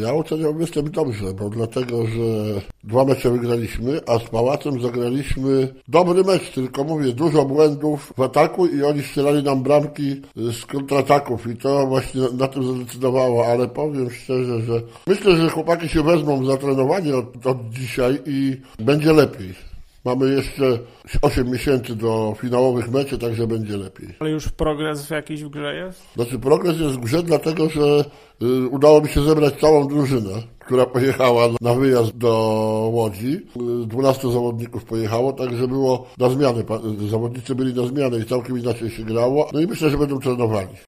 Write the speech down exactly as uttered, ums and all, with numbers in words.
Ja oceniam występ dobrze, bo dlatego, że dwa mecze wygraliśmy, a z Pałacem zagraliśmy dobry mecz, tylko mówię, dużo błędów w ataku i oni strzelali nam bramki z kontrataków i to właśnie na, na tym zadecydowało, ale powiem szczerze, że myślę, że chłopaki się wezmą za trenowanie od, od dzisiaj i będzie lepiej. Mamy jeszcze osiem miesięcy do finałowych meczy, także będzie lepiej. Ale już progres w jakiejś w grze jest? Znaczy progres jest w grze, dlatego że y, udało mi się zebrać całą drużynę, która pojechała na wyjazd do Łodzi. Dwunastu zawodników pojechało, także było na zmianę. Zawodnicy byli na zmianę i całkiem inaczej się grało. No i myślę, że będą trenowali.